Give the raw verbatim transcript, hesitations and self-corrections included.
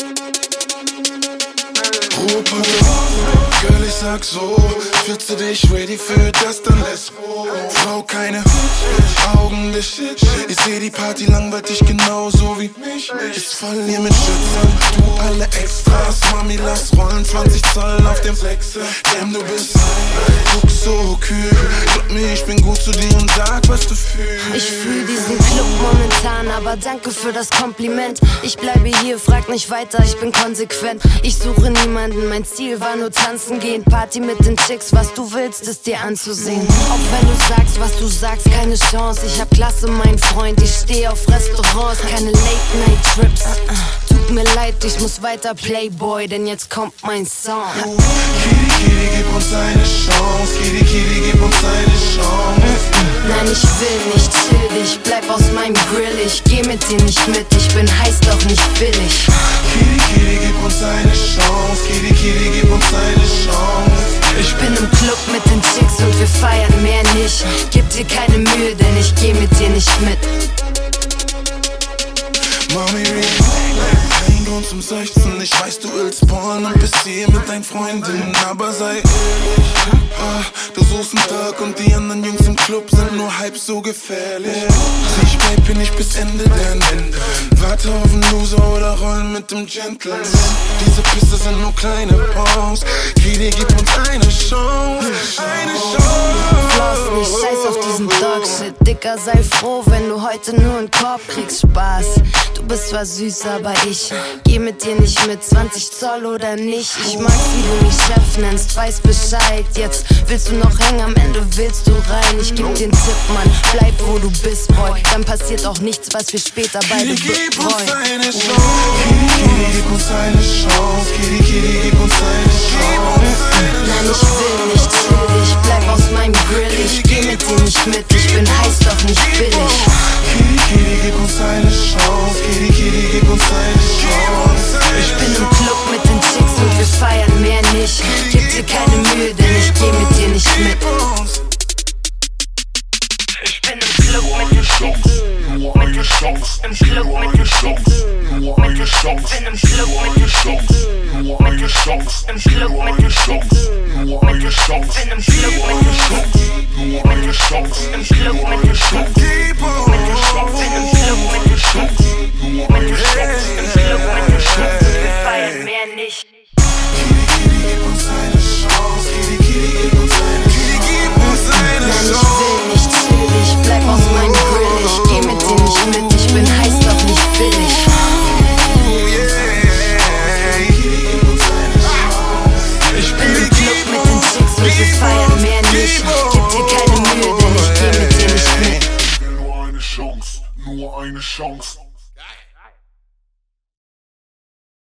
Girl, ich sag so, fühlst du dich ready für das, dann let's go. Frau, keine Augen dicht. Ich seh die Party langweilt dich genauso wie mich. Ist voll hier mit Schützern, du alle Extras. Mami, lass rollen, zwanzig Zoll auf dem Sechser. Damn, du bist, guck so kühl. Glaub mir, ich bin gut zu dir und sag, was du fühlst. Ich fühl diesen Club momentan, aber danke für das Kompliment. Ich bleibe hier, frag nicht weiter, ich bin konsequent. Ich suche niemanden, mein Ziel war nur tanzen gehen. Party mit den Chicks, was du willst, ist dir anzusehen. Auch wenn du sagst, was du sagst, keine Chance. Ich hab Klasse, mein Freund, ich steh auf Restaurants, keine Late-Night-Trips. uh, uh. Tut mir leid, ich muss weiter Playboy, denn jetzt kommt mein Song. uh, Kitty, Kitty, gib uns eine Chance. Kitty, Kitty, gib uns eine Chance. mm, mm. Nein, ich will nicht, chill dich, bleib aus meinem Grill. Ich geh mit dir nicht mit, ich bin heiß, doch nicht billig. Kitty, Kitty, gib uns eine Chance. Kitty, Kitty, gib uns eine Chance. Ich bin im Club mit den Chicks und wir feiern mehr nicht. Gib dir keine Mühe, denn ich geh mit dir nicht mit. Mami, kein Grund zum Seufzen. Ich weiß, du willst Porn und bist hier mit deinen Freundinnen. Aber sei ehrlich, ah, du suchst einen Tag und die anderen Jungs im Club sind nur halb so gefährlich. Ich bleib hier nicht bis Ende, denn warte auf einen Loser oder rollen mit dem Gentleman. Diese Pisse sind nur kleine Pause. Kitty, gib uns eine Chance. Eine Chance. Floss nicht, scheiß auf diesen Dogshit. Dicker, sei froh, wenn du heute nur einen Korb kriegst. Spaß, du bist zwar süß, aber ich geh mit dir nicht mit, zwanzig Zoll oder nicht. Ich mag, wie du mich Chef nennst, weiß Bescheid. Jetzt willst du noch hängen, am Ende willst du rein. Ich geb dir einen Tipp, Mann, bleib wo du bist, Boy. Dann passiert auch nichts, was wir später beide Gib uns bereuen. eine Chance. Kitty, Kitty, gib uns eine Chance. Kitty, Kitty, gib uns eine Chance. Nein, ich will nicht, chill dich, bleib aus meinem Grill. Ich geh mit dir nicht mit, ich bin heiß, doch nicht billig. Kitty, Kitty, gib uns eine Chance. Kitty, Kitty, gib uns eine Chance. Ich bin im Club mit den Chicks und wir feiern mehr nicht. Gib dir keine Mühe, denn ich geh mit dir nicht mit. Ich bin im Club mit den Chicks, mit den Chicks, im Club mit den Chicks, mit den Chicks, bin im Club mit den Chicks, mit den Chicks, im Club mit den Chicks, mit den Chicks, bin im Club mit den Chicks, mit den Chicks, im Club mit den Chicks, mit den Chicks, bin im Club mit den Chicks, mit den Chicks, im Club mit den Chicks, wir feiern mehr nicht. Kitty, Kitty, gib uns eine Chance. Kitty, Kitty, gib uns eine Chance. Gib uns eine Nein, ich will nicht, chill dich, bleib aus meinem Grill. Ich geh mit dir nicht mit, ich bin heiß, doch nicht billig. Ich bin im Club mit den Chicks und wir feiern mehr nicht. Gib dir keine Mühe, denn ich geh mit dir nicht mit. Nur eine Chance, nur eine Chance.